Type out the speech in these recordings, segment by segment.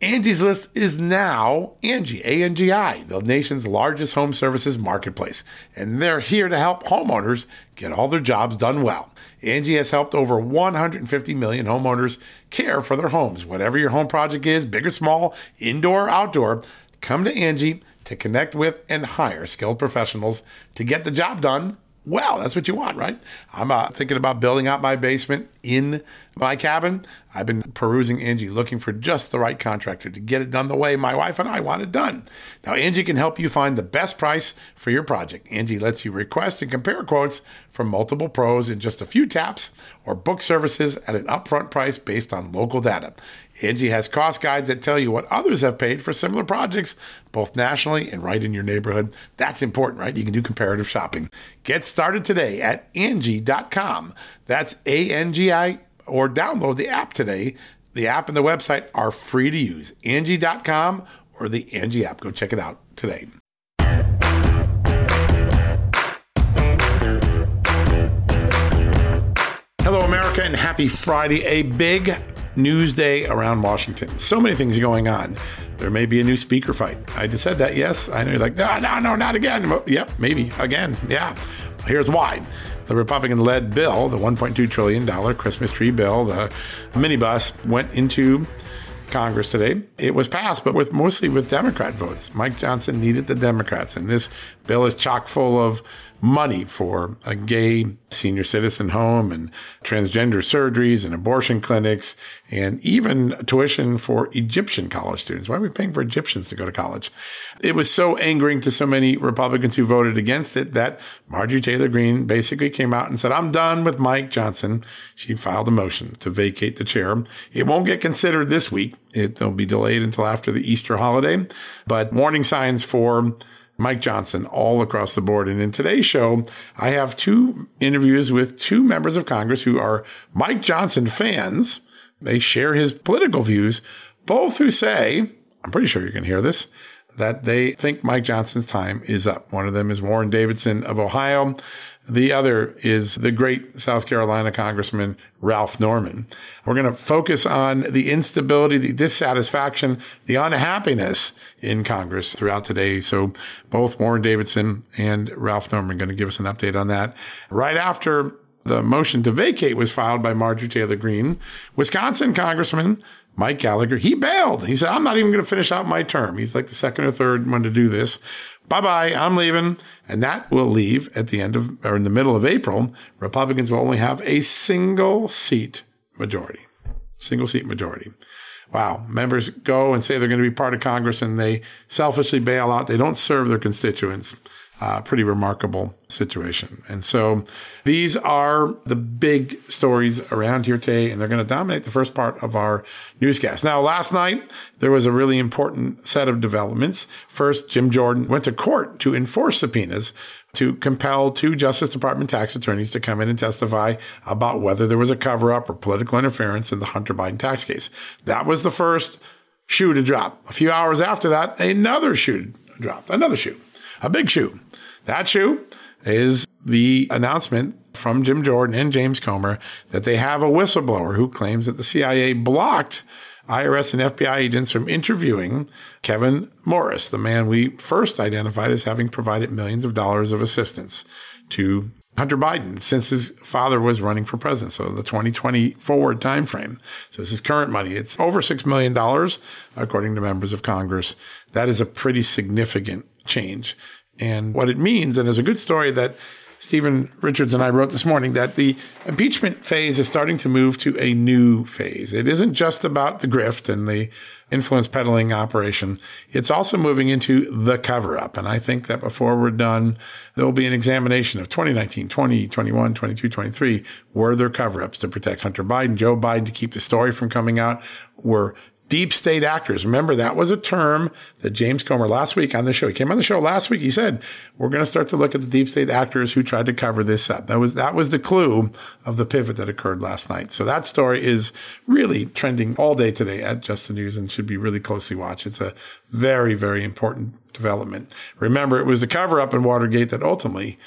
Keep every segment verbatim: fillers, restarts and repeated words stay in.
Angie's List is now Angie, A N G I, the nation's largest home services marketplace. And they're here to help homeowners get all their jobs done well. Angie has helped over one hundred fifty million homeowners care for their homes. Whatever your home project is, big or small, indoor or outdoor, come to Angie to connect with and hire skilled professionals to get the job done well. That's what you want, right? I'm uh, thinking about building out my basement in my cabin. I've been perusing Angie, looking for just the right contractor to get it done the way my wife and I want it done. Now, Angie can help you find the best price for your project. Angie lets you request and compare quotes from multiple pros in just a few taps or book services at an upfront price based on local data. Angie has cost guides that tell you what others have paid for similar projects, both nationally and right in your neighborhood. That's important, right? You can do comparative shopping. Get started today at Angie dot com. That's A N G I, or download the app today. The app and the website are free to use. Angie dot com or the Angie app. Go check it out today. Hello, America, and happy Friday. A big news day around Washington. So many things going on. There may be a new speaker fight. I just said that, yes. I know you're like, no, no, no, not again. Well, yep, maybe again. Yeah. Here's why. The Republican-led bill, the one point two trillion dollars Christmas tree bill, the minibus, went into Congress today. It was passed, but with mostly with Democrat votes. Mike Johnson needed the Democrats, and this bill is chock full of money for a gay senior citizen home and transgender surgeries and abortion clinics and even tuition for Egyptian college students. Why are we paying for Egyptians to go to college? It was so angering to so many Republicans who voted against it that Marjorie Taylor Greene basically came out and said, I'm done with Mike Johnson. She filed a motion to vacate the chair. It won't get considered this week. It'll be delayed until after the Easter holiday, but warning signs for Mike Johnson all across the board. And in today's show, I have two interviews with two members of Congress who are Mike Johnson fans. They share his political views, both who say, I'm pretty sure you can hear this, that they think Mike Johnson's time is up. One of them is Warren Davidson of Ohio. The other is the great South Carolina Congressman Ralph Norman. We're going to focus on the instability, the dissatisfaction, the unhappiness in Congress throughout today. So both Warren Davidson and Ralph Norman are going to give us an update on that. Right after the motion to vacate was filed by Marjorie Taylor Greene, Wisconsin Congressman Mike Gallagher, he bailed. He said, I'm not even going to finish out my term. He's like the second or third one to do this. Bye-bye, I'm leaving. And that will leave at the end of, or in the middle of April, Republicans will only have a single seat majority. Single seat majority. Wow. Members go and say they're going to be part of Congress and they selfishly bail out. They don't serve their constituents. Uh, pretty remarkable situation. And so these are the big stories around here today, and they're going to dominate the first part of our newscast. Now, last night, there was a really important set of developments. First, Jim Jordan went to court to enforce subpoenas to compel two Justice Department tax attorneys to come in and testify about whether there was a cover-up or political interference in the Hunter Biden tax case. That was the first shoe to drop. A few hours after that, another shoe dropped, another shoe, a big shoe. That shoe is the announcement from Jim Jordan and James Comer that they have a whistleblower who claims that the C I A blocked I R S and F B I agents from interviewing Kevin Morris, the man we first identified as having provided millions of dollars of assistance to Hunter Biden since his father was running for president. So the twenty twenty forward timeframe. So this is current money. It's over six million dollars, according to members of Congress. That is a pretty significant change. And what it means, and there's a good story that Stephen Richards and I wrote this morning, that the impeachment phase is starting to move to a new phase. It isn't just about the grift and the influence peddling operation. It's also moving into the cover-up. And I think that before we're done, there will be an examination of twenty nineteen, twenty, twenty-one, twenty-two, twenty-three. Were there cover-ups to protect Hunter Biden, Joe Biden, to keep the story from coming out? Were deep state actors. Remember, that was a term that James Comer last week on the show, he came on the show last week. He said, we're going to start to look at the deep state actors who tried to cover this up. That was, that was the clue of the pivot that occurred last night. So that story is really trending all day today at Just the News and should be really closely watched. It's a very, very important development. Remember, it was the cover up in Watergate that ultimately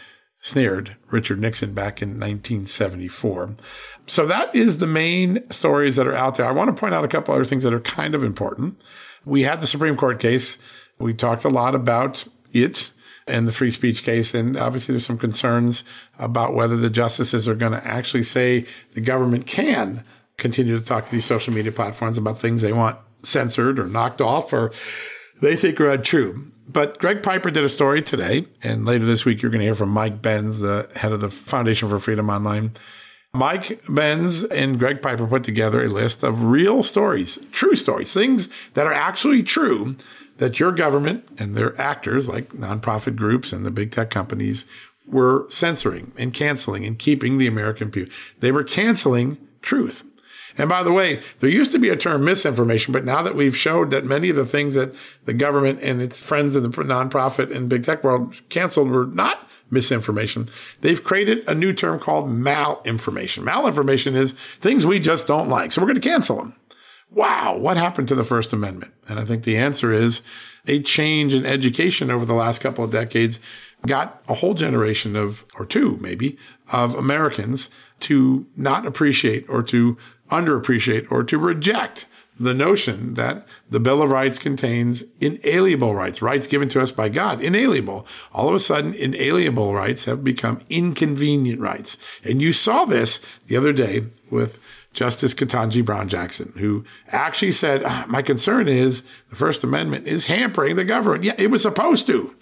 snared Richard Nixon back in nineteen seventy-four. So that is the main stories that are out there. I want to point out a couple other things that are kind of important. We had the Supreme Court case. We talked a lot about it and the free speech case. And obviously there's some concerns about whether the justices are going to actually say the government can continue to talk to these social media platforms about things they want censored or knocked off or they think are untrue. But Greg Piper did a story today, and later this week you're going to hear from Mike Benz, the head of the Foundation for Freedom Online. Mike Benz and Greg Piper put together a list of real stories, true stories, things that are actually true that your government and their actors like nonprofit groups and the big tech companies were censoring and canceling and keeping the American people. They were canceling truth. And by the way, there used to be a term misinformation, but now that we've showed that many of the things that the government and its friends in the nonprofit and big tech world canceled were not misinformation, they've created a new term called malinformation. Malinformation is things we just don't like, so we're going to cancel them. Wow, what happened to the First Amendment? And I think the answer is a change in education over the last couple of decades got a whole generation of, or two maybe, of Americans to not appreciate or to underappreciate or to reject the notion that the Bill of Rights contains inalienable rights, rights given to us by God, inalienable. All of a sudden, inalienable rights have become inconvenient rights. And you saw this the other day with Justice Ketanji Brown Jackson, who actually said, ah, my concern is the First Amendment is hampering the government. Yeah, it was supposed to.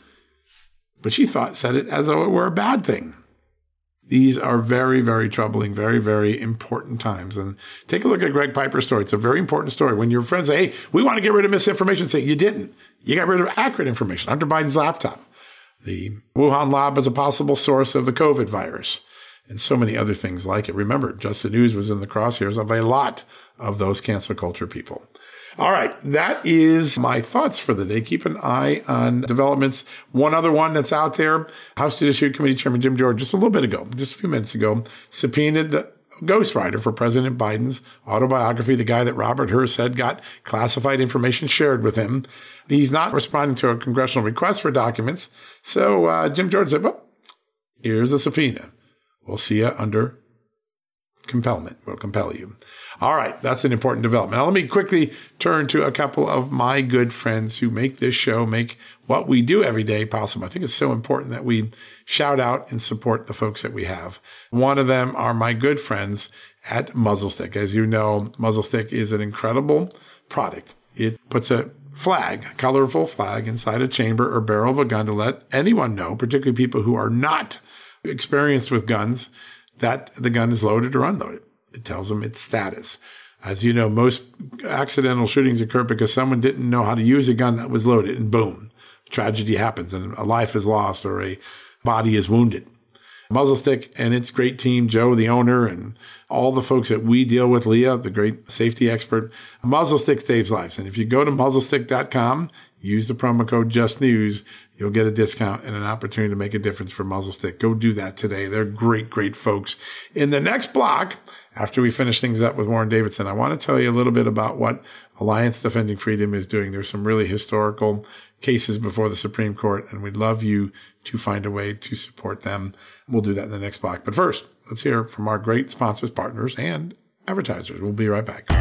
But she thought, said it as though it were a bad thing. These are very, very troubling, very, very important times. And take a look at Greg Piper's story. It's a very important story. When your friends say, hey, we want to get rid of misinformation, say you didn't. You got rid of accurate information. Hunter Biden's laptop. The Wuhan lab as a possible source of the COVID virus. And so many other things like it. Remember, Just the News was in the crosshairs of a lot of those cancel culture people. All right, that is my thoughts for the day. Keep an eye on developments. One other one that's out there, House Judiciary Committee Chairman Jim Jordan, just a little bit ago, just a few minutes ago, subpoenaed the ghostwriter for President Biden's autobiography, the guy that Robert Hur said got classified information shared with him. He's not responding to a congressional request for documents. So uh, Jim Jordan said, well, here's a subpoena. We'll see you under compellment. We'll compel you. All right. That's an important development. Now, let me quickly turn to a couple of my good friends who make this show, make what we do every day possible. I think it's so important that we shout out and support the folks that we have. One of them are my good friends at Muzzlestick. As you know, Muzzlestick is an incredible product. It puts a flag, a colorful flag inside a chamber or barrel of a gun to let anyone know, particularly people who are not experienced with guns, that the gun is loaded or unloaded. It tells them its status. As you know, most accidental shootings occur because someone didn't know how to use a gun that was loaded, and boom, tragedy happens and a life is lost or a body is wounded. Muzzlestick and its great team, Joe, the owner, and all the folks that we deal with, Leah, the great safety expert, Muzzlestick saves lives. And if you go to muzzlestick dot com, use the promo code JustNews, you'll get a discount and an opportunity to make a difference for Muzzlestick. Go do that today. They're great, great folks. In the next block, after we finish things up with Warren Davidson, I want to tell you a little bit about what Alliance Defending Freedom is doing. There's some really historical cases before the Supreme Court, and we'd love you to find a way to support them. We'll do that in the next block. But first, let's hear from our great sponsors, partners, and advertisers. We'll be right back.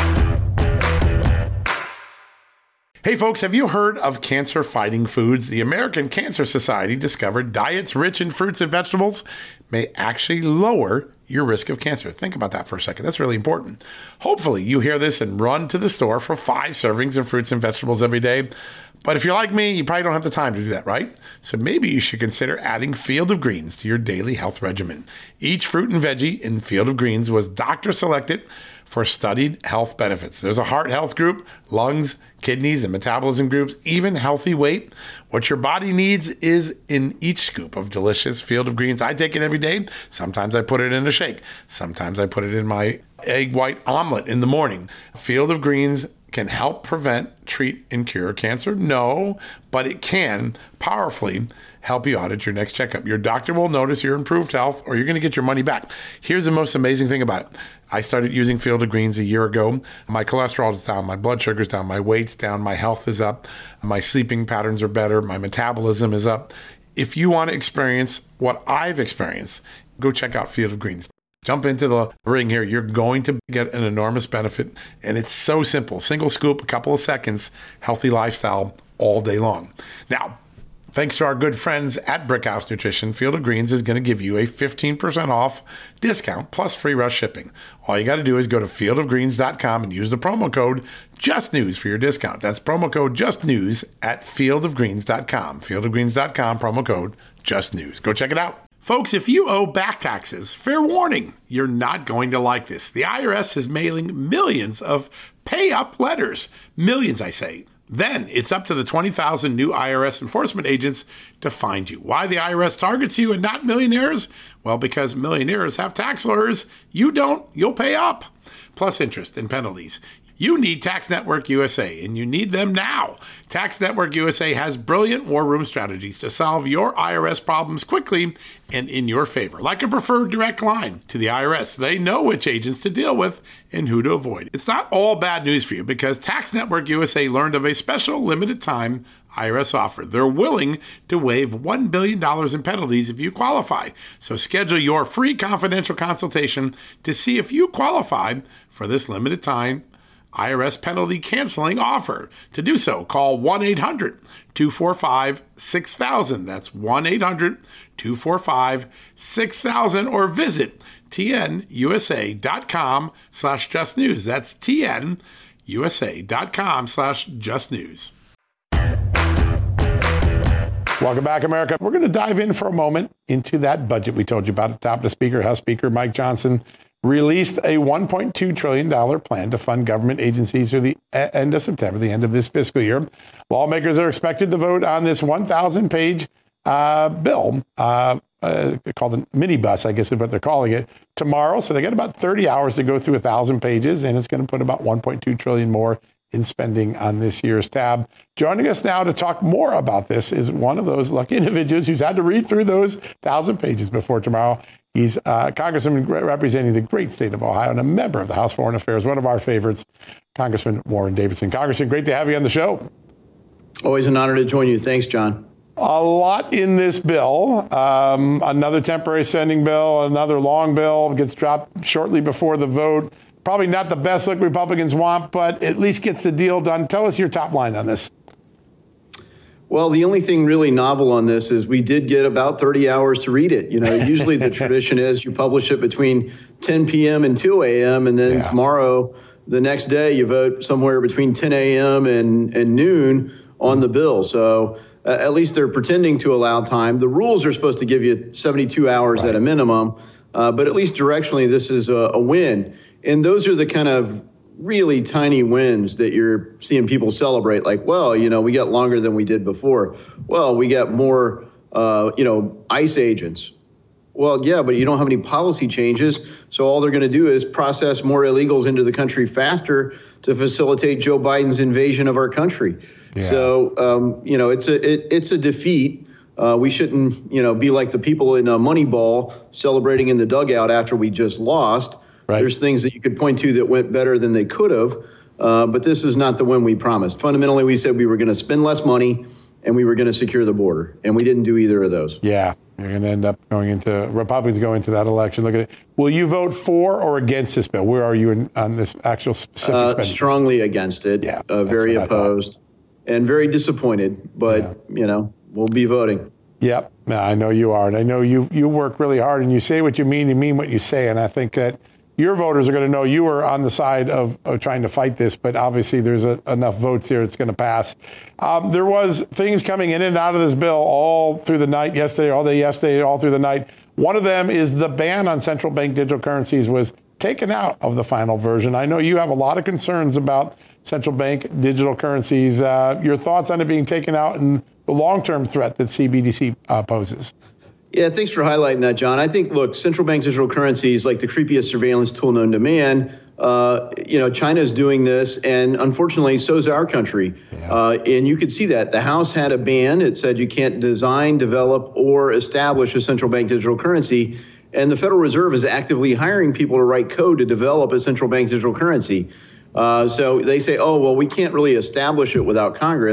Hey folks, have you heard of cancer-fighting foods? The American Cancer Society discovered diets rich in fruits and vegetables may actually lower your risk of cancer. Think about that for a second. That's really important. Hopefully you hear this and run to the store for five servings of fruits and vegetables every day. But if you're like me, you probably don't have the time to do that, right? So maybe you should consider adding Field of Greens to your daily health regimen. Each fruit and veggie in Field of Greens was doctor selected for studied health benefits. There's a heart health group, lungs, kidneys, and metabolism groups, even healthy weight. What your body needs is in each scoop of delicious Field of Greens. I take it every day. Sometimes I put it in a shake. Sometimes I put it in my egg white omelet in the morning. Field of Greens can help prevent, treat, and cure cancer? No, but it can powerfully help you out at your next checkup. Your doctor will notice your improved health, or you're going to get your money back. Here's the most amazing thing about it. I started using Field of Greens a year ago. My cholesterol is down, my blood sugar's down, my weight's down, my health is up, my sleeping patterns are better, my metabolism is up. If you want to experience what I've experienced, go check out Field of Greens. Jump into the ring here. You're going to get an enormous benefit. And it's so simple. Single scoop, a couple of seconds, healthy lifestyle all day long. Now, thanks to our good friends at Brickhouse Nutrition, Field of Greens is going to give you a fifteen percent off discount plus free rush shipping. All you got to do is go to field of greens dot com and use the promo code JUSTNEWS for your discount. That's promo code JUSTNEWS at field of greens dot com. field of greens dot com, promo code JUSTNEWS. Go check it out. Folks, if you owe back taxes, fair warning, you're not going to like this. The I R S is mailing millions of pay-up letters. Millions, I say. Then it's up to the twenty thousand new I R S enforcement agents to find you. Why the I R S targets you and not millionaires? Well, because millionaires have tax lawyers. You don't, you'll pay up. Plus interest and penalties. You need Tax Network U S A, and you need them now. Tax Network U S A has brilliant war room strategies to solve your I R S problems quickly and in your favor. Like a preferred direct line to the I R S. They know which agents to deal with and who to avoid. It's not all bad news for you because Tax Network U S A learned of a special limited time I R S offer. They're willing to waive one billion dollars in penalties if you qualify. So schedule your free confidential consultation to see if you qualify for this limited time I R S penalty canceling offer. To do so, call one eight hundred two four five six thousand. That's one eight hundred two four five six thousand or visit tnusa.com slash just news. That's tnusa.com slash just news. Welcome back, America. We're going to dive in for a moment into that budget we told you about at the top of the speaker. House Speaker Mike Johnson released a one point two trillion dollars plan to fund government agencies through the end of September, the end of this fiscal year. Lawmakers are expected to vote on this one thousand page uh, bill, uh, uh, called a minibus, I guess is what they're calling it, tomorrow. So they got about thirty hours to go through one thousand pages, and it's going to put about one point two trillion dollars more in spending on this year's tab. Joining us now to talk more about this is one of those lucky individuals who's had to read through those one thousand pages before tomorrow. He's a congressman representing the great state of Ohio and a member of the House Foreign Affairs, one of our favorites, Congressman Warren Davidson. Congressman, great to have you on the show. Always an honor to join you. Thanks, John. A lot in this bill. Um, another temporary spending bill, another long bill gets dropped shortly before the vote. Probably not the best look Republicans want, but at least gets the deal done. Tell us your top line on this. Well, the only thing really novel on this is we did get about thirty hours to read it. You know, usually the tradition is you publish it between ten p.m. and two a.m. and then yeah. tomorrow, the next day, you vote somewhere between ten a.m. and, and noon on the bill. So uh, at least they're pretending to allow time. The rules are supposed to give you seventy-two hours right. at a minimum, uh, but at least directionally, this is a, a win. And those are the kind of really tiny wins that you're seeing people celebrate. Like, well, you know, we got longer than we did before. Well, we got more, uh, you know, ICE agents. Well, yeah, but you don't have any policy changes. So all they're going to do is process more illegals into the country faster to facilitate Joe Biden's invasion of our country. Yeah. So, um, you know, it's a it, it's a defeat. Uh, we shouldn't, you know, be like the people in uh, Moneyball celebrating in the dugout after we just lost. Right. There's things that you could point to that went better than they could have, uh, but this is not the win we promised. Fundamentally, we said we were going to spend less money and we were going to secure the border, and we didn't do either of those. Yeah, you're going to end up going into, Republicans go into that election. Look at it. Will you vote for or against this bill? Where are you in, on this actual specific uh, spending? Strongly against it, yeah, uh, very opposed, and very disappointed, but, yeah. you know, we'll be voting. Yep, I know you are, and I know you, you work really hard, and you say what you mean, you mean what you say, and I think that your voters are going to know you are on the side of, of trying to fight this, but obviously there's a, enough votes here it's going to pass. Um, there was things coming in and out of this bill all through the night yesterday, all day yesterday, all through the night. One of them is the ban on central bank digital currencies was taken out of the final version. I know you have a lot of concerns about central bank digital currencies. Uh, your thoughts on it being taken out and the long-term threat that C B D C uh, poses? Yeah, thanks for highlighting that, John. I think, look, central bank digital currencies, like the creepiest surveillance tool known to man, uh, you know, China is doing this, and unfortunately, so is our country. Yeah. Uh, and you could see that. The House had a ban. It said you can't design, develop, or establish a central bank digital currency. And the Federal Reserve is actively hiring people to write code to develop a central bank digital currency. Uh, so they say, oh, well, we can't really establish it without Congress.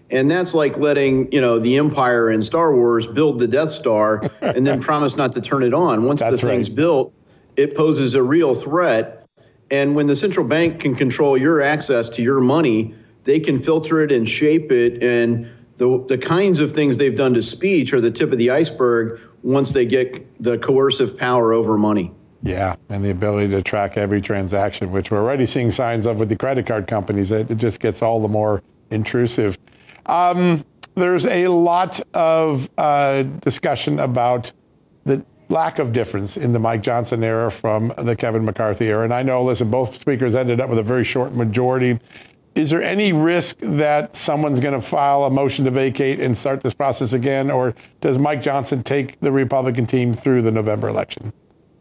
And that's like letting, you know, the Empire in Star Wars build the Death Star and then promise not to turn it on. Once that's the thing's right. built, it poses a real threat. And when the central bank can control your access to your money, they can filter it and shape it. And the the kinds of things they've done to speech are the tip of the iceberg once they get the coercive power over money. Yeah, and the ability to track every transaction, which we're already seeing signs of with the credit card companies. It, it just gets all the more intrusive. Um, there's a lot of uh, discussion about the lack of difference in the Mike Johnson era from the Kevin McCarthy era. And I know, listen, both speakers ended up with a very short majority. Is there any risk that someone's going to file a motion to vacate and start this process again? Or does Mike Johnson take the Republican team through the November election?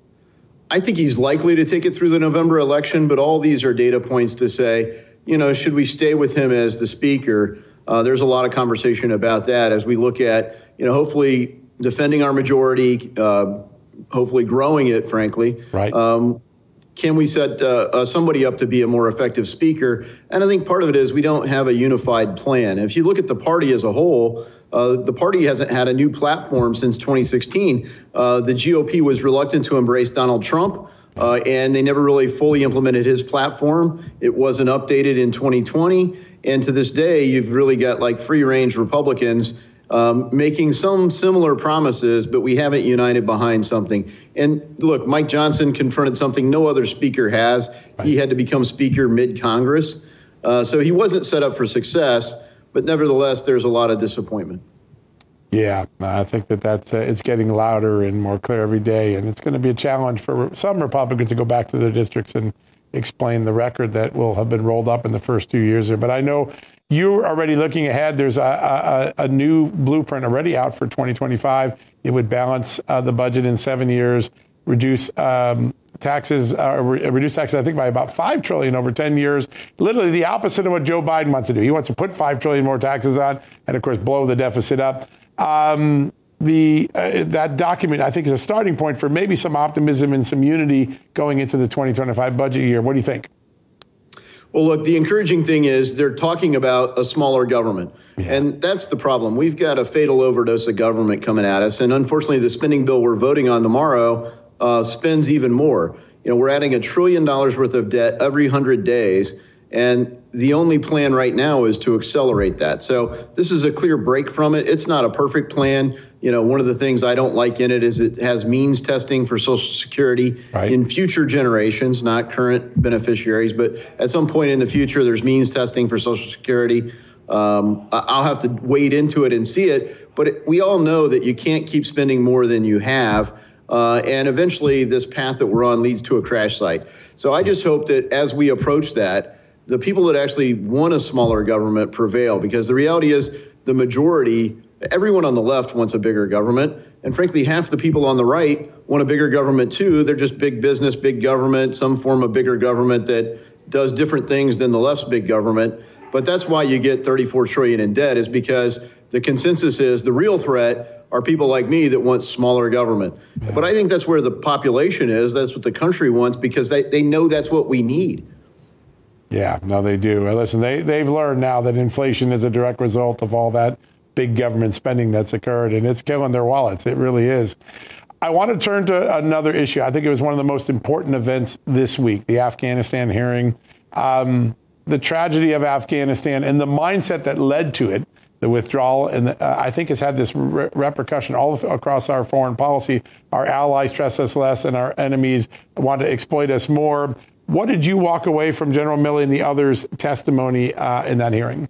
I think he's likely to take it through the November election, but all these are data points to say, you know, should we stay with him as the speaker? Uh, there's a lot of conversation about that as we look at, you know, hopefully defending our majority, uh, hopefully growing it, frankly. Right. Um, can we set uh, uh, somebody up to be a more effective speaker? And I think part of it is we don't have a unified plan. If you look at the party as a whole, uh, the party hasn't had a new platform since twenty sixteen. Uh, the G O P was reluctant to embrace Donald Trump. Uh, and they never really fully implemented his platform. It wasn't updated in twenty twenty. And to this day, you've really got like free range Republicans um, making some similar promises, but we haven't united behind something. And look, Mike Johnson confronted something no other speaker has. Right. He had to become speaker mid-Congress. Uh, so he wasn't set up for success, but nevertheless, there's a lot of disappointment. Yeah, I think that that's, uh, it's getting louder and more clear every day, and it's going to be a challenge for some Republicans to go back to their districts and explain the record that will have been rolled up in the first two years there. But I know you're already looking ahead. There's a, a, a new blueprint already out for twenty twenty-five. It would balance uh, the budget in seven years, reduce um, taxes, uh, re- reduce taxes, I think, by about five trillion dollars over ten years. Literally the opposite of what Joe Biden wants to do. He wants to put five trillion dollars more taxes on and, of course, blow the deficit up. Um, the uh, that document, I think, is a starting point for maybe some optimism and some unity going into the twenty twenty-five budget year. What do you think? Well, look, the encouraging thing is they're talking about a smaller government. Yeah. And that's the problem. We've got a fatal overdose of government coming at us. And unfortunately, the spending bill we're voting on tomorrow uh, spends even more. You know, we're adding a trillion dollars worth of debt every hundred days. And the only plan right now is to accelerate that. So this is a clear break from it. It's not a perfect plan. You know, one of the things I don't like in it is it has means testing for Social Security right. in future generations, not current beneficiaries. But at some point in the future, there's means testing for Social Security. Um, I'll have to wade into it and see it. But it, we all know that you can't keep spending more than you have. Uh, and eventually, this path that we're on leads to a crash site. So I just hope that as we approach that, the people that actually want a smaller government prevail, because the reality is the majority, everyone on the left wants a bigger government. And frankly, half the people on the right want a bigger government too. They're just big business, big government, some form of bigger government that does different things than the left's big government. But that's why you get thirty-four trillion dollars in debt, is because the consensus is the real threat are people like me that want smaller government. Yeah. But I think that's where the population is. That's what the country wants, because they, they know that's what we need. Yeah, no, they do. Listen, they, they've learned now that inflation is a direct result of all that big government spending that's occurred, and it's killing their wallets. It really is. I want to turn to another issue. I think it was one of the most important events this week, the Afghanistan hearing, um, the tragedy of Afghanistan and the mindset that led to it, the withdrawal, and the, uh, I think has had this re- repercussion all across our foreign policy. Our allies trust us less, and our enemies want to exploit us more. What did you walk away from General Milley and the others' testimony uh, in that hearing?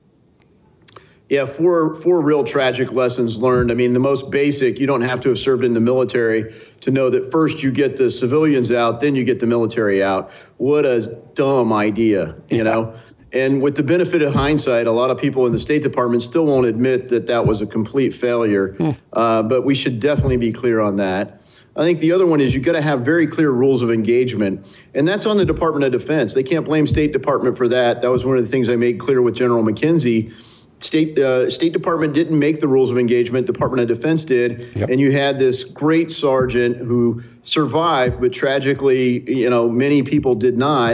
Yeah, four four real tragic lessons learned. I mean, the most basic, you don't have to have served in the military to know that first you get the civilians out, then you get the military out. What a dumb idea, you yeah. know? And with the benefit of hindsight, a lot of people in the State Department still won't admit that that was a complete failure. Hmm. Uh, but we should definitely be clear on that. I think the other one is you've got to have very clear rules of engagement, and that's on the Department of Defense. They can't blame State Department for that. That was one of the things I made clear with General McKenzie. State uh, State Department didn't make the rules of engagement. Department of Defense did, yep. And you had this great sergeant who survived, but tragically, you know, many people did not.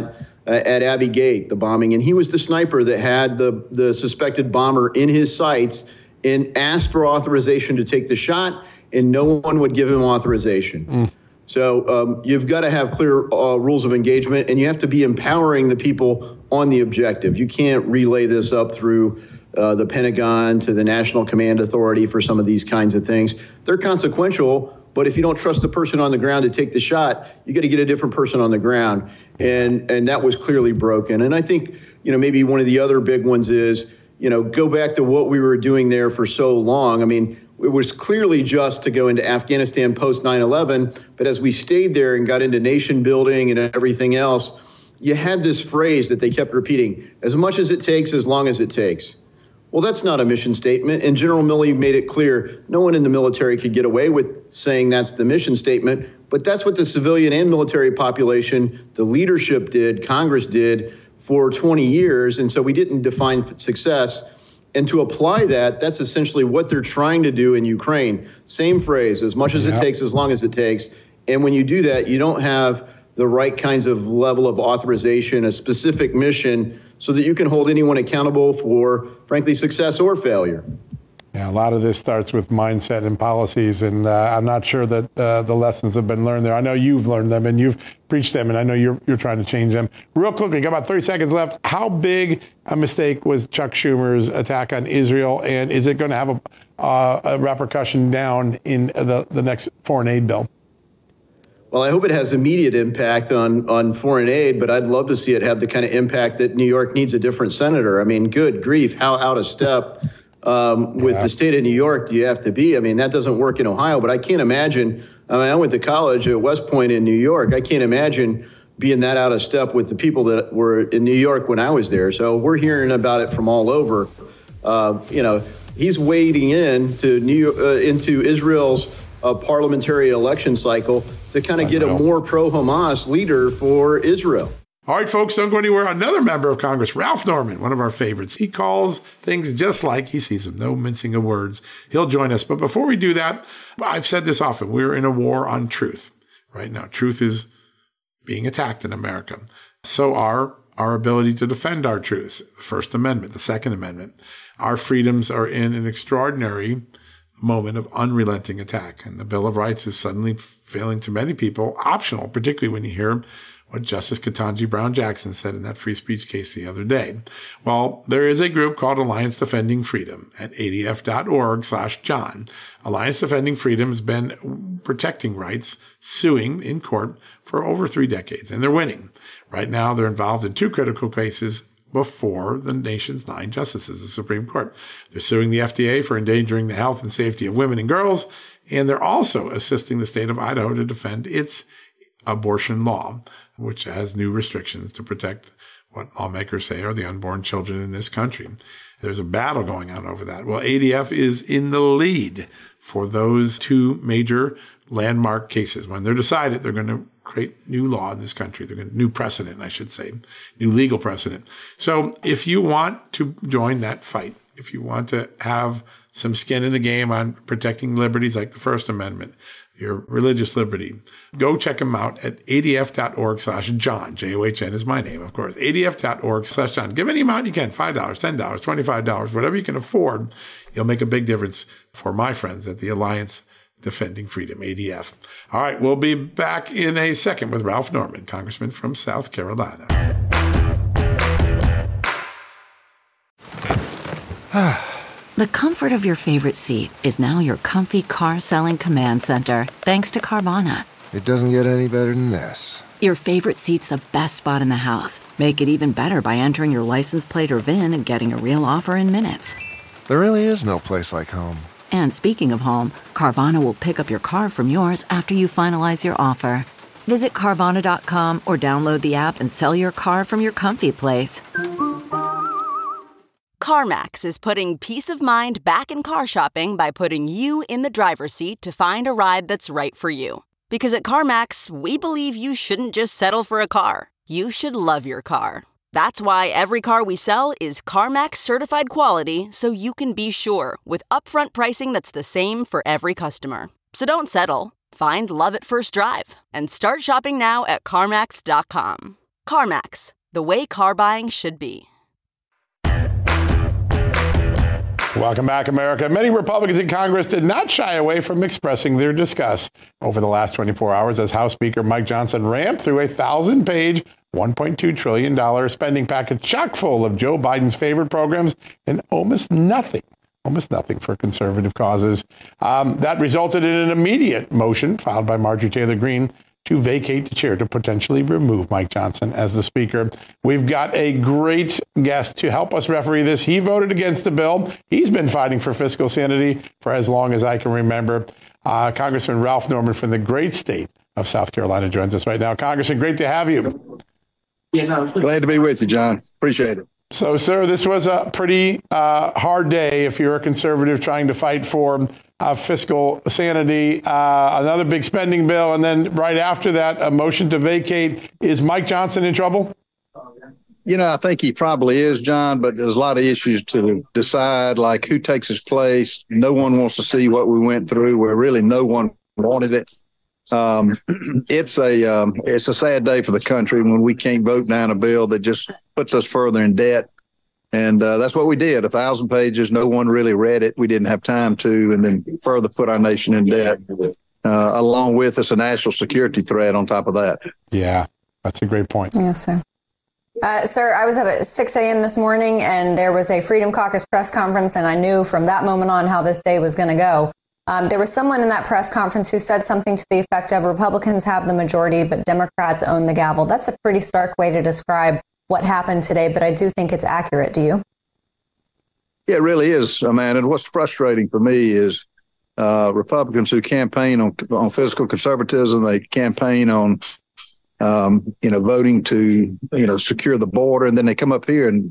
uh, at Abbey Gate, the bombing, and he was the sniper that had the, the suspected bomber in his sights and asked for authorization to take the shot, and no one would give him authorization. Mm. So um, you've got to have clear uh, rules of engagement, and you have to be empowering the people on the objective. You can't relay this up through uh, the Pentagon to the National Command Authority for some of these kinds of things. They're consequential, but if you don't trust the person on the ground to take the shot, you got to get a different person on the ground. And and that was clearly broken. And I think, you know, maybe one of the other big ones is, you know, go back to what we were doing there for so long. I mean, it was clearly just to go into Afghanistan post nine eleven, but as we stayed there and got into nation building and everything else, you had this phrase that they kept repeating, as much as it takes, as long as it takes. Well, that's not a mission statement, and General Milley made it clear no one in the military could get away with saying that's the mission statement, but that's what the civilian and military population, the leadership did, Congress did for twenty years, and so we didn't define success. And to apply that, that's essentially what they're trying to do in Ukraine. Same phrase, as much as yeah. it takes, as long as it takes. And when you do that, you don't have the right kinds of level of authorization, a specific mission, so that you can hold anyone accountable for, frankly, success or failure. Yeah, a lot of this starts with mindset and policies, and uh, I'm not sure that uh, the lessons have been learned there. I know you've learned them, and you've preached them, and I know you're you're trying to change them. Real quickly, got about thirty seconds left. How big a mistake was Chuck Schumer's attack on Israel, and is it going to have a, uh, a repercussion down in the, the next foreign aid bill? Well, I hope it has immediate impact on, on foreign aid, but I'd love to see it have the kind of impact that New York needs a different senator. I mean, good grief, how out of step um, with yeah. the state of New York do you have to be? I mean, that doesn't work in Ohio, but I can't imagine. I mean, I went to college at West Point in New York. I can't imagine being that out of step with the people that were in New York when I was there. So we're hearing about it from all over. Uh, you know, he's wading in to New uh, into Israel's uh, parliamentary election cycle to kind of get a more pro-Hamas leader for Israel. All right, folks, don't go anywhere. Another member of Congress, Ralph Norman, one of our favorites. He calls things just like he sees them. No mincing of words. He'll join us. But before we do that, I've said this often. We're in a war on truth right now. Truth is being attacked in America. So are our ability to defend our truths. The First Amendment, the Second Amendment. Our freedoms are in an extraordinary moment of unrelenting attack. And the Bill of Rights is suddenly feeling to many people optional, particularly when you hear what Justice Ketanji Brown Jackson said in that free speech case the other day. Well, there is a group called Alliance Defending Freedom at A D F dot org slash John. Alliance Defending Freedom has been protecting rights, suing in court for over three decades, and they're winning. Right now, they're involved in two critical cases before the nation's nine justices, the Supreme Court. They're suing the F D A for endangering the health and safety of women and girls, and they're also assisting the state of Idaho to defend its abortion law, which has new restrictions to protect what lawmakers say are the unborn children in this country. There's a battle going on over that. Well, A D F is in the lead for those two major landmark cases. When they're decided, they're going to create new law in this country. They're going to, new precedent, I should say, new legal precedent. So if you want to join that fight, if you want to have some skin in the game on protecting liberties like the First Amendment, your religious liberty, go check them out at A D F dot org slash John. J O H N is my name, of course. A D F dot org slash John. Give any amount you can, five dollars, ten dollars, twenty-five dollars, whatever you can afford. You'll make a big difference for my friends at the Alliance Defending Freedom, A D F. All right, we'll be back in a second with Ralph Norman, Congressman from South Carolina. The comfort of your favorite seat is now your comfy car selling command center, thanks to Carvana. It doesn't get any better than this. Your favorite seat's the best spot in the house. Make it even better by entering your license plate or V I N and getting a real offer in minutes. There really is no place like home. And speaking of home, Carvana will pick up your car from yours after you finalize your offer. Visit Carvana dot com or download the app and sell your car from your comfy place. CarMax is putting peace of mind back in car shopping by putting you in the driver's seat to find a ride that's right for you. Because at CarMax, we believe you shouldn't just settle for a car. You should love your car. That's why every car we sell is CarMax certified quality, so you can be sure with upfront pricing that's the same for every customer. So don't settle. Find love at first drive and start shopping now at CarMax dot com. CarMax, the way car buying should be. Welcome back, America. Many Republicans in Congress did not shy away from expressing their disgust over the last twenty-four hours as House Speaker Mike Johnson ramped through a thousand-page, one point two trillion dollars spending package chock full of Joe Biden's favorite programs and almost nothing, almost nothing for conservative causes. Um, that resulted in an immediate motion filed by Marjorie Taylor Greene to vacate the chair to potentially remove Mike Johnson as the speaker. We've got a great guest to help us referee this. He voted against the bill. He's been fighting for fiscal sanity for as long as I can remember. Uh, Congressman Ralph Norman from the great state of South Carolina joins us right now. Congressman, great to have you. Glad to be with you, John. Appreciate it. So, sir, this was a pretty uh, hard day if you're a conservative trying to fight for uh, fiscal sanity, uh, another big spending bill, and then right after that, a motion to vacate. Is Mike Johnson in trouble? You know, I think he probably is, John, but there's a lot of issues to decide, like who takes his place. No one wants to see what we went through, where really no one wanted it. Um, it's a um, it's a sad day for the country when we can't vote down a bill that just puts us further in debt. And uh, that's what we did. A thousand pages. No one really read it. We didn't have time to, and then further put our nation in debt. Uh, along with us, a national security threat on top of that. Yeah, that's a great point. Yes, sir. Uh, sir, I was up at six a.m. this morning, and there was a Freedom Caucus press conference, and I knew from that moment on how this day was going to go. Um, there was someone in that press conference who said something to the effect of Republicans have the majority, but Democrats own the gavel. That's a pretty stark way to describe what happened today, but I do think it's accurate. Do you? Yeah, it really is, Amanda. And what's frustrating for me is uh, Republicans who campaign on, on fiscal conservatism, they campaign on, um, you know, voting to, you know, secure the border, and then they come up here and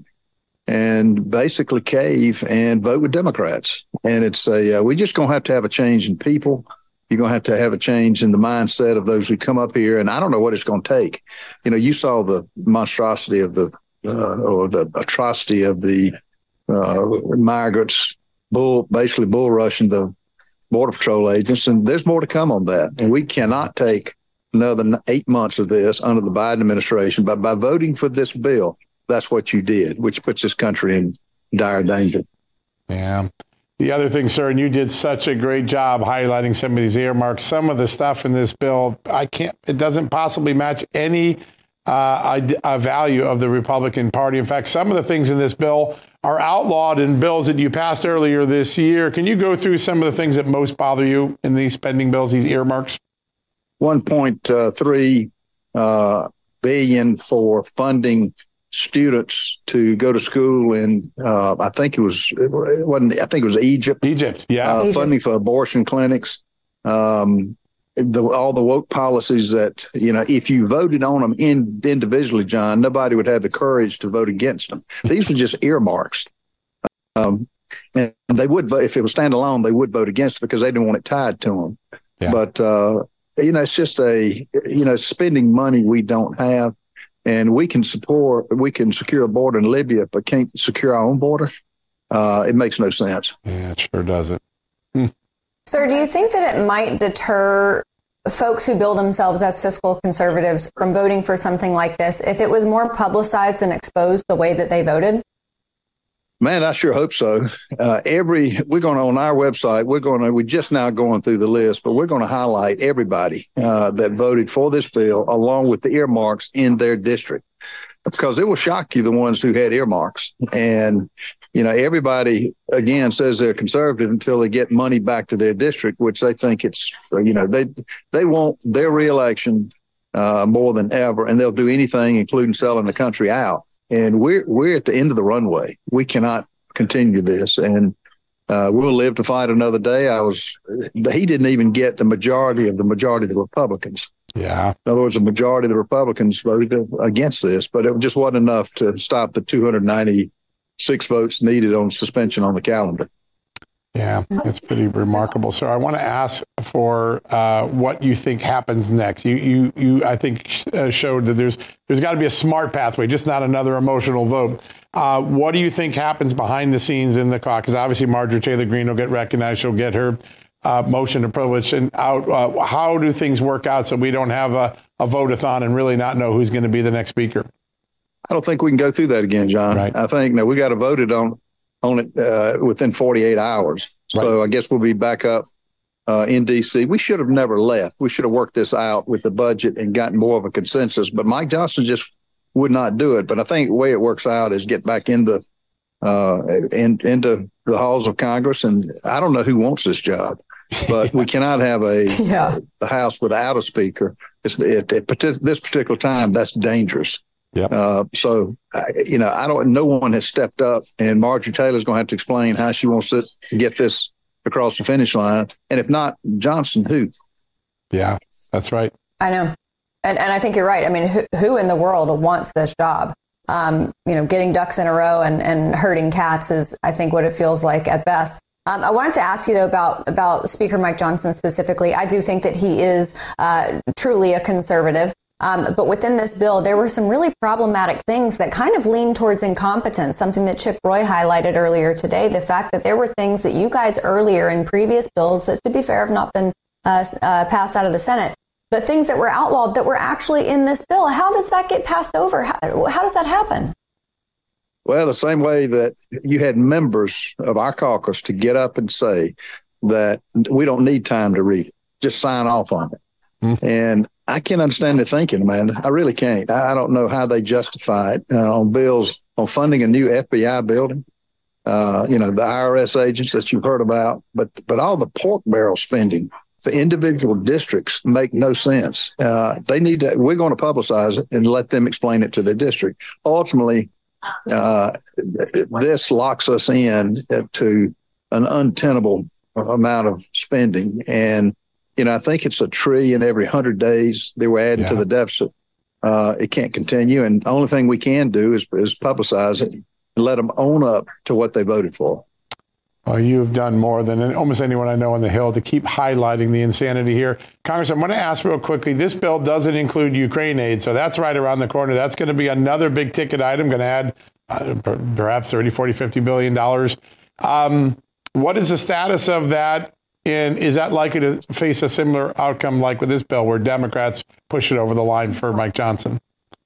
and basically cave and vote with Democrats. And it's a, uh, we just going to have to have a change in people. You're going to have to have a change in the mindset of those who come up here. And I don't know what it's going to take. You know, you saw the monstrosity of the, uh, or the atrocity of the uh, migrants, bull, basically bull rushing the Border Patrol agents. And there's more to come on that. And we cannot take another eight months of this under the Biden administration. But by voting for this bill, that's what you did, which puts this country in dire danger. Yeah. The other thing, sir, and you did such a great job highlighting some of these earmarks, some of the stuff in this bill, I can't, it doesn't possibly match any uh, uh, value of the Republican Party. In fact, some of the things in this bill are outlawed in bills that you passed earlier this year. Can you go through some of the things that most bother you in these spending bills, these earmarks? one point three uh, billion for funding students to go to school in, uh, I think it was, it wasn't, I think it was Egypt. Egypt, yeah. Uh, Egypt. Funding for abortion clinics. Um, the, all the woke policies that, you know, if you voted on them in, individually, John, nobody would have the courage to vote against them. These were just earmarks. Um, and they would vote, if it was standalone, they would vote against it because they didn't want it tied to them. Yeah. But, uh, you know, it's just a, you know, spending money we don't have. And we can support, we can secure a border in Libya, but can't secure our own border. Uh, it makes no sense. Yeah, it sure doesn't. Hmm. Sir, do you think that it might deter folks who bill themselves as fiscal conservatives from voting for something like this if it was more publicized and exposed the way that they voted? Man, I sure hope so. Uh, every we're going to on our website. We're going to we're just now going through the list, but we're going to highlight everybody uh, that voted for this bill, along with the earmarks in their district, because it will shock you the ones who had earmarks. And you know, everybody again says they're conservative until they get money back to their district, which they think it's you know they they want their reelection uh, more than ever, and they'll do anything, including selling the country out. And we're we're at the end of the runway. We cannot continue this, and uh, we'll live to fight another day. I was he didn't even get the majority of the majority of the Republicans. Yeah. In other words, the majority of the Republicans voted against this, but it just wasn't enough to stop the two hundred ninety-six votes needed on suspension on the calendar. Yeah, it's pretty remarkable. So I want to ask for uh, what you think happens next. You, you, you I think, uh, showed that there's there's got to be a smart pathway, just not another emotional vote. Uh, what do you think happens behind the scenes in the caucus? Obviously, Marjorie Taylor Greene will get recognized. She'll get her uh, motion of privilege and out. Uh, how do things work out so we don't have a, a vote-a-thon and really not know who's going to be the next speaker? I don't think we can go through that again, John. Right. I think, no, we got to vote it on, on it uh, within forty-eight hours. So right. I guess we'll be back up uh, in D C. We should have never left. We should have worked this out with the budget and gotten more of a consensus. But Mike Johnson just would not do it. But I think the way it works out is get back in the, uh, in, into the halls of Congress. And I don't know who wants this job, but we cannot have a, yeah. a House without a speaker. It's, at, at this particular time, that's dangerous. Yep. Uh, so, uh, you know, I don't, no one has stepped up, and Marjorie Taylor's going to have to explain how she wants to get this across the finish line. And if not, Johnson, who? Yeah, that's right. I know. And and I think you're right. I mean, who, who in the world wants this job? Um, you know, getting ducks in a row and, and herding cats is, I think, what it feels like at best. Um, I wanted to ask you, though, about, about Speaker Mike Johnson specifically. I do think that he is uh, truly a conservative. Um, but within this bill, there were some really problematic things that kind of lean towards incompetence, something that Chip Roy highlighted earlier today, the fact that there were things that you guys earlier in previous bills that, to be fair, have not been uh, uh, passed out of the Senate, but things that were outlawed that were actually in this bill. How does that get passed over? How, how does that happen? Well, the same way that you had members of our caucus to get up and say that we don't need time to read it, just sign off on it. Mm-hmm. And I can't understand their thinking, man. I really can't. I don't know how they justify it uh, on bills, on funding a new F B I building, uh, you know, the I R S agents that you've heard about, but but all the pork barrel spending for individual districts make no sense. Uh, they need to, we're going to publicize it and let them explain it to their district. Ultimately, uh, this locks us in to an untenable amount of spending. And You know, I think it's a trillion every hundred days they were adding yeah. to the deficit. Uh, it can't continue. And the only thing we can do is, is publicize it and let them own up to what they voted for. Well, you've done more than almost anyone I know on the Hill to keep highlighting the insanity here. Congress, I want to ask real quickly, this bill doesn't include Ukraine aid, so that's right around the corner. That's going to be another big ticket item, going to add uh, perhaps thirty, forty, fifty billion dollars. Um, what is the status of that? And is that likely to face a similar outcome like with this bill where Democrats push it over the line for Mike Johnson?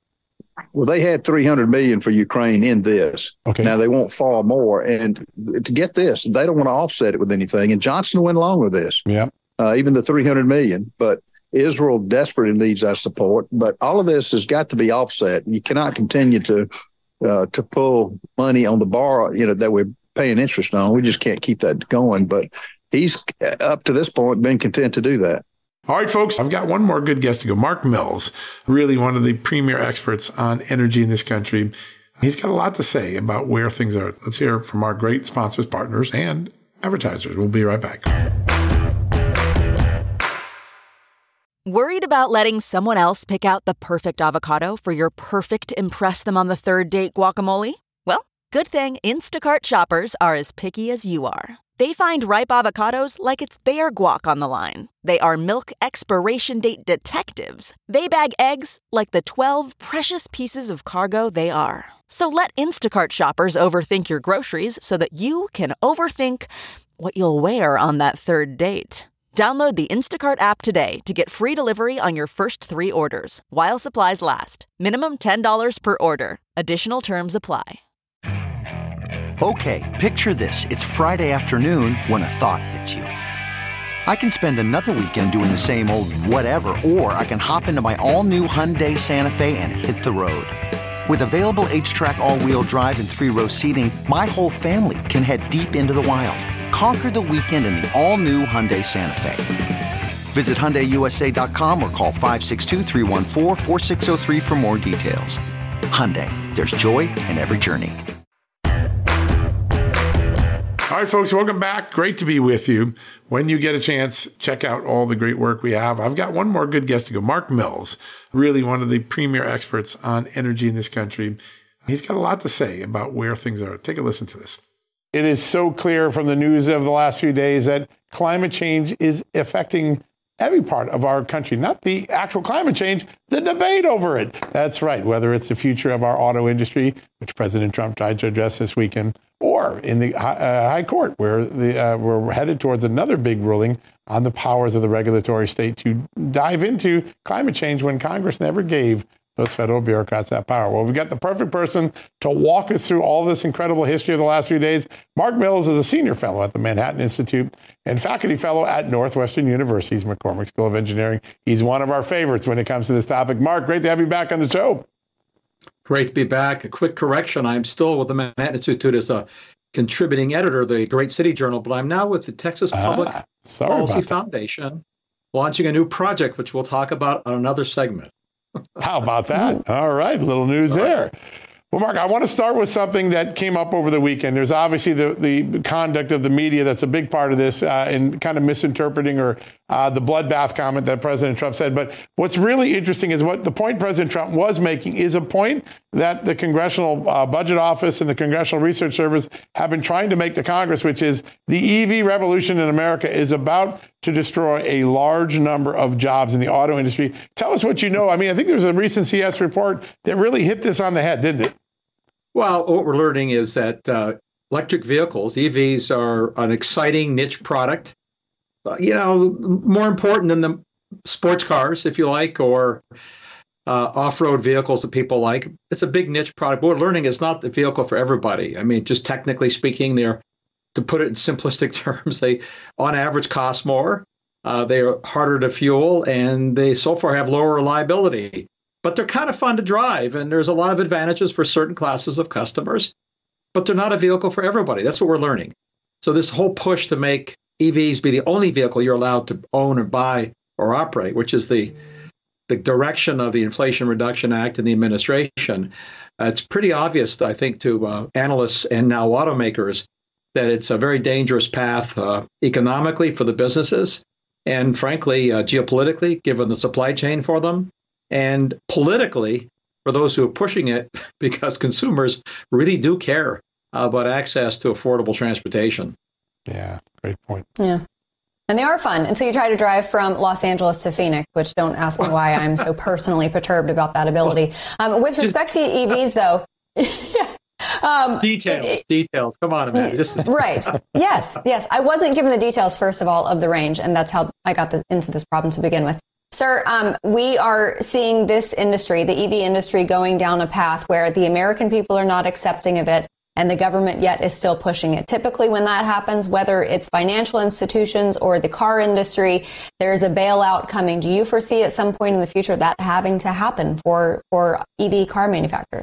Well, they had three hundred million dollars for Ukraine in this. Okay. Now they want far more. And to get this, they don't want to offset it with anything. And Johnson went along with this. Yeah. Uh, even the three hundred million dollars. But Israel desperately needs our support. But all of this has got to be offset. You cannot continue to uh, to pull money on the borrow, you know, that we're paying interest on. We just can't keep that going. But he's, up to this point, been content to do that. All right, folks, I've got one more good guest to go. Mark Mills, really one of the premier experts on energy in this country. He's got a lot to say about where things are. Let's hear from our great sponsors, partners, and advertisers. We'll be right back. Worried about letting someone else pick out the perfect avocado for your perfect impress them on the third date guacamole? Well, good thing Instacart shoppers are as picky as you are. They find ripe avocados like it's their guac on the line. They are milk expiration date detectives. They bag eggs like the twelve precious pieces of cargo they are. So let Instacart shoppers overthink your groceries so that you can overthink what you'll wear on that third date. Download the Instacart app today to get free delivery on your first three orders, while supplies last. Minimum ten dollars per order. Additional terms apply. Okay, picture this. It's Friday afternoon when a thought hits you. I can spend another weekend doing the same old whatever, or I can hop into my all-new Hyundai Santa Fe and hit the road. With available H-Track all-wheel drive and three-row seating, my whole family can head deep into the wild. Conquer the weekend in the all-new Hyundai Santa Fe. Visit Hyundai U S A dot com or call five six two, three one four, four six zero three for more details. Hyundai, there's joy in every journey. All right, folks, welcome back. Great to be with you. When you get a chance, check out all the great work we have. I've got one more good guest to go. Mark Mills, really one of the premier experts on energy in this country. He's got a lot to say about where things are. Take a listen to this. It is so clear from the news of the last few days that climate change is affecting every part of our country, not the actual climate change, the debate over it. That's right, whether it's the future of our auto industry, which President Trump tried to address this weekend, or in the uh, High Court, where the, uh, we're headed towards another big ruling on the powers of the regulatory state to dive into climate change when Congress never gave those federal bureaucrats have power. Well, we've got the perfect person to walk us through all this incredible history of the last few days. Mark Mills is a senior fellow at the Manhattan Institute and faculty fellow at Northwestern University's McCormick School of Engineering. He's one of our favorites when it comes to this topic. Mark, great to have you back on the show. Great to be back. A quick correction. I'm still with the Manhattan Institute as a contributing editor of the Great City Journal, but I'm now with the Texas Public ah, Policy Foundation, launching a new project, which we'll talk about on another segment. How about that? All right, little news Sorry. there. Well, Mark, I want to start with something that came up over the weekend. There's obviously the, the conduct of the media that's a big part of this uh, and kind of misinterpreting or uh, the bloodbath comment that President Trump said. But what's really interesting is what the point President Trump was making is a point that the Congressional uh, Budget Office and the Congressional Research Service have been trying to make to Congress, which is the E V revolution in America is about to destroy a large number of jobs in the auto industry. Tell us what you know. I mean, I think there was a recent C S report that really hit this on the head, didn't it? Well, what we're learning is that uh, electric vehicles, E Vs, are an exciting niche product, uh, you know, more important than the sports cars, if you like, or uh, off-road vehicles that people like. It's a big niche product. But what we're learning is not the vehicle for everybody. I mean, just technically speaking, they're, to put it in simplistic terms, they on average cost more, uh, they are harder to fuel, and they so far have lower reliability. But they're kind of fun to drive, and there's a lot of advantages for certain classes of customers, but they're not a vehicle for everybody. That's what we're learning. So this whole push to make E Vs be the only vehicle you're allowed to own or buy or operate, which is the the direction of the Inflation Reduction Act and the administration, uh, it's pretty obvious, I think, to uh, analysts and now automakers that it's a very dangerous path uh, economically for the businesses and, frankly, uh, geopolitically, given the supply chain for them. And politically, for those who are pushing it, because consumers really do care about access to affordable transportation. Yeah, great point. Yeah. And they are fun until you try to drive from Los Angeles to Phoenix, which don't ask me why I'm so personally perturbed about that ability. Um, with respect to E Vs, though. um, details, it, details. Come on, Amanda. This is- right. Yes, yes. I wasn't given the details, first of all, of the range, and that's how I got the, into this problem to begin with. Sir, um, we are seeing this industry, the E V industry, going down a path where the American people are not accepting of it, and the government yet is still pushing it. Typically, when that happens, whether it's financial institutions or the car industry, there's a bailout coming. Do you foresee at some point in the future that having to happen for, for E V car manufacturers?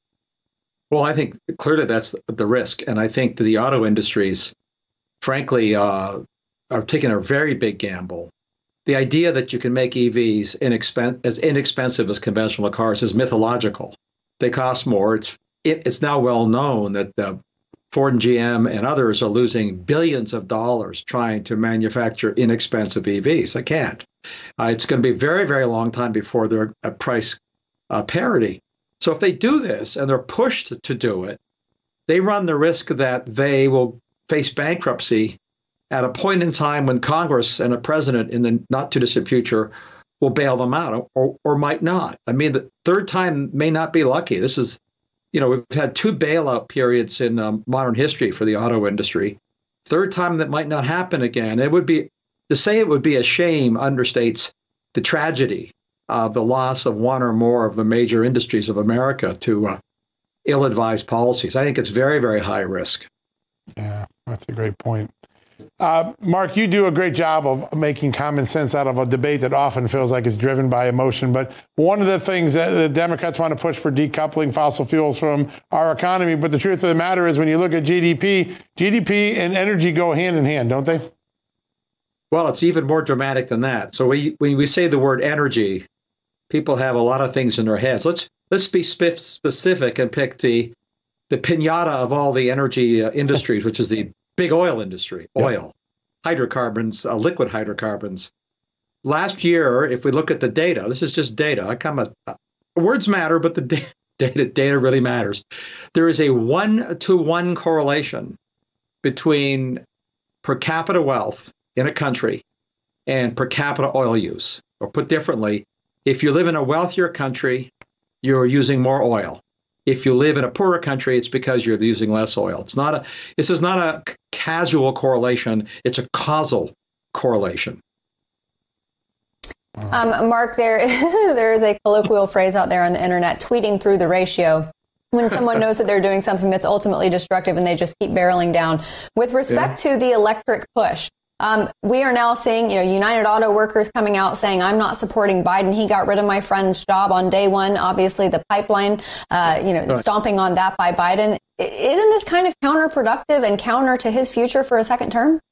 Well, I think clearly that's the risk. And I think that the auto industries, frankly, uh, are taking a very big gamble. The idea that you can make E Vs inexpen- as inexpensive as conventional cars is mythological. They cost more. It's it, it's now well known that uh, Ford and G M and others are losing billions of dollars trying to manufacture inexpensive E Vs. They can't. Uh, it's going to be a very, very long time before they're at price uh, parity. So if they do this and they're pushed to do it, they run the risk that they will face bankruptcy at a point in time when Congress and a president in the not too distant future will bail them out or, or might not. I mean, the third time may not be lucky. This is, you know, we've had two bailout periods in um, modern history for the auto industry. Third time that might not happen again. It would be, to say it would be a shame understates the tragedy of the loss of one or more of the major industries of America to uh, ill-advised policies. I think it's very, very high risk. Yeah, that's a great point. Uh, Mark, you do a great job of making common sense out of a debate that often feels like it's driven by emotion. But one of the things that the Democrats want to push for decoupling fossil fuels from our economy. But the truth of the matter is when you look at G D P, G D P and energy go hand in hand, don't they? Well, it's even more dramatic than that. So we, when we say the word energy, people have a lot of things in their heads. Let's let's be sp- specific and pick the, the piñata of all the energy uh, industries, which is the big oil industry, oil, yep. hydrocarbons, uh, liquid hydrocarbons. Last year, if we look at the data, this is just data. I come a, uh, words matter, but the da- data data really matters. There is a one to one correlation between per capita wealth in a country and per capita oil use. Or put differently, if you live in a wealthier country, you're using more oil. If you live in a poorer country, it's because you're using less oil. It's not a. This is not a casual correlation. It's a causal correlation. Um, Mark, there there is a colloquial phrase out there on the internet, tweeting through the ratio, when someone knows that they're doing something that's ultimately destructive and they just keep barreling down. With respect yeah. to the electric push, um, we are now seeing, you know, United Auto Workers coming out saying, I'm not supporting Biden. He got rid of my friend's job on day one. Obviously, the pipeline, uh, you know, right. stomping on that by Biden. Isn't this kind of counterproductive and counter to his future for a second term?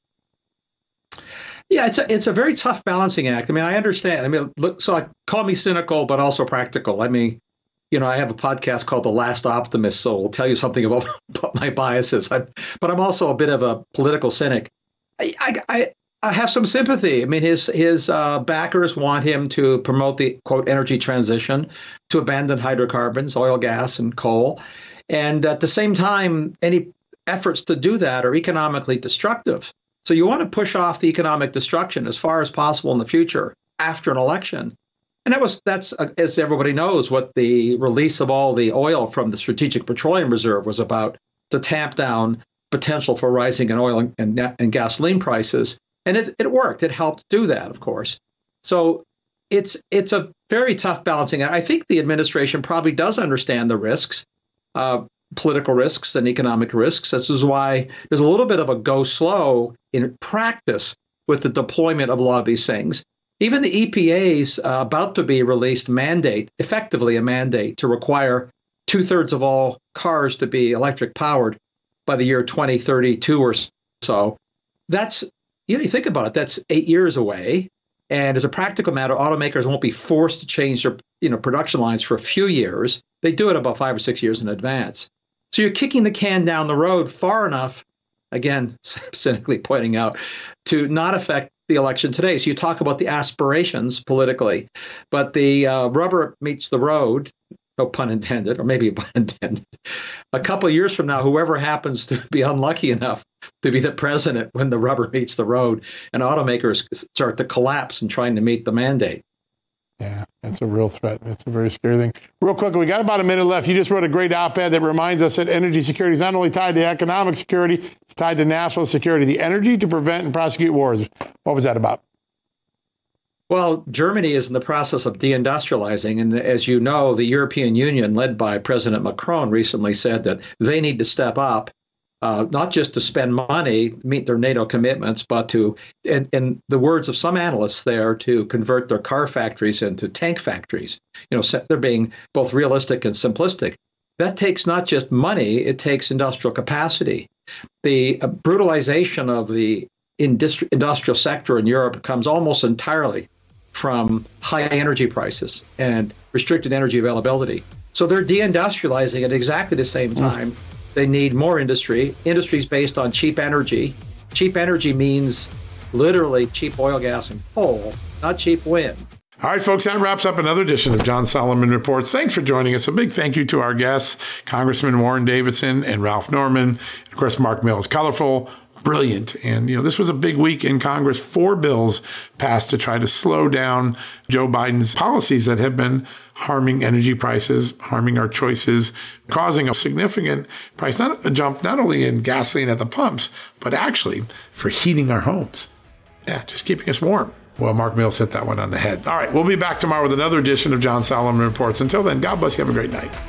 Yeah, it's a, it's a very tough balancing act. I mean, I understand. I mean, look, so I, call me cynical, but also practical. I mean, you know, I have a podcast called The Last Optimist, so I'll tell you something about, about my biases. I, but I'm also a bit of a political cynic. I, I, I have some sympathy. I mean, his his uh, backers want him to promote the, quote, energy transition, to abandon hydrocarbons, oil, gas, and coal. And at the same time, any efforts to do that are economically destructive. So you want to push off the economic destruction as far as possible in the future after an election. And that was that's, uh, as everybody knows, what the release of all the oil from the Strategic Petroleum Reserve was about, to tamp down potential for rising in oil and, and, and gasoline prices. And it, it worked. It helped do that, of course. So it's it's a very tough balancing. I think the administration probably does understand the risks, uh, political risks and economic risks. This is why there's a little bit of a go slow in practice with the deployment of a lot of these things. Even the E P A's uh, about to be released mandate, effectively a mandate to require two thirds of all cars to be electric powered by the year twenty thirty-two or so. That's, you know, you think about it, that's eight years away. And as a practical matter, automakers won't be forced to change their, you know, production lines for a few years. They do it about five or six years in advance. So you're kicking the can down the road far enough, again, cynically pointing out, to not affect the election today. So you talk about the aspirations politically, but the uh, rubber meets the road, no pun intended, or maybe a pun intended. A couple of years from now, whoever happens to be unlucky enough to be the president when the rubber meets the road and automakers start to collapse in trying to meet the mandate. Yeah, that's a real threat. It's a very scary thing. Real quick, we got about a minute left. You just wrote a great op-ed that reminds us that energy security is not only tied to economic security, it's tied to national security, the energy to prevent and prosecute wars. What was that about? Well, Germany is in the process of deindustrializing. And as you know, the European Union, led by President Macron, recently said that they need to step up, uh, not just to spend money, meet their NATO commitments, but to, in, in the words of some analysts there, to convert their car factories into tank factories. You know, they're being both realistic and simplistic. That takes not just money, it takes industrial capacity. The uh, brutalization of the industri- industrial sector in Europe comes almost entirely from high energy prices and restricted energy availability. So they're deindustrializing at exactly the same time. Mm. They need more industry. Industries based on cheap energy. Cheap energy means literally cheap oil, gas, and coal, not cheap wind. All right, folks, that wraps up another edition of John Solomon Reports. Thanks for joining us. A big thank you to our guests, Congressman Warren Davidson and Ralph Norman. And of course, Mark Mills. Colorful, brilliant. And, you know, this was a big week in Congress. Four bills passed to try to slow down Joe Biden's policies that have been harming energy prices, harming our choices, causing a significant price, not a jump, not only in gasoline at the pumps, but actually for heating our homes. Yeah, just keeping us warm. Well, Mark Mills hit that one on the head. All right, we'll be back tomorrow with another edition of John Solomon Reports. Until then, God bless you. Have a great night.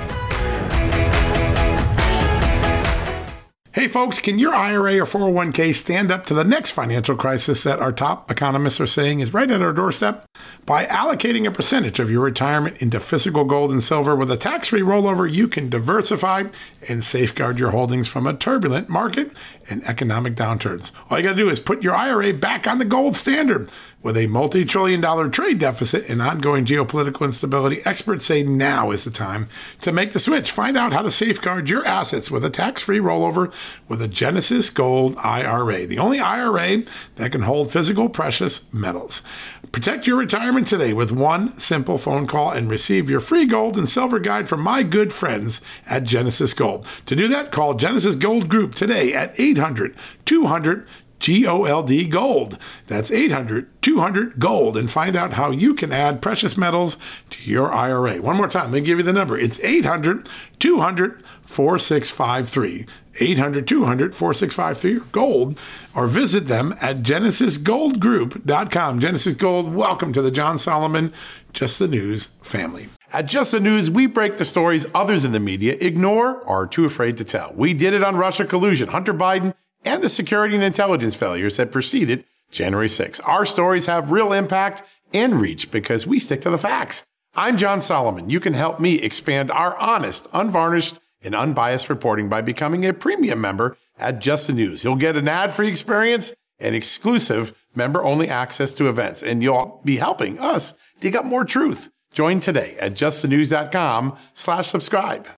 Hey, folks, can your I R A or four oh one k stand up to the next financial crisis that our top economists are saying is right at our doorstep? By allocating a percentage of your retirement into physical gold and silver with a tax-free rollover, you can diversify and safeguard your holdings from a turbulent market and economic downturns. All you got to do is put your I R A back on the gold standard. With a multi-trillion dollar trade deficit and ongoing geopolitical instability, experts say now is the time to make the switch. Find out how to safeguard your assets with a tax-free rollover with a Genesis Gold I R A, the only I R A that can hold physical precious metals. Protect your retirement today with one simple phone call and receive your free gold and silver guide from my good friends at Genesis Gold. To do that, call Genesis Gold Group today at eight hundred two hundred G O L D Gold. That's eight hundred two hundred Gold, and find out how you can add precious metals to your I R A. One more time, let me give you the number. It's eight hundred two hundred four six five three. eight hundred, two hundred, four six five three or gold, or visit them at genesis gold group dot com. Genesis Gold, welcome to the John Solomon Just the News family. At Just the News, we break the stories others in the media ignore or are too afraid to tell. We did it on Russia collusion, Hunter Biden, and the security and intelligence failures that preceded January sixth. Our stories have real impact and reach because we stick to the facts. I'm John Solomon. You can help me expand our honest, unvarnished, and unbiased reporting by becoming a premium member at Just the News. You'll get an ad-free experience and exclusive member-only access to events, and you'll be helping us dig up more truth. Join today at just the news dot com slash subscribe.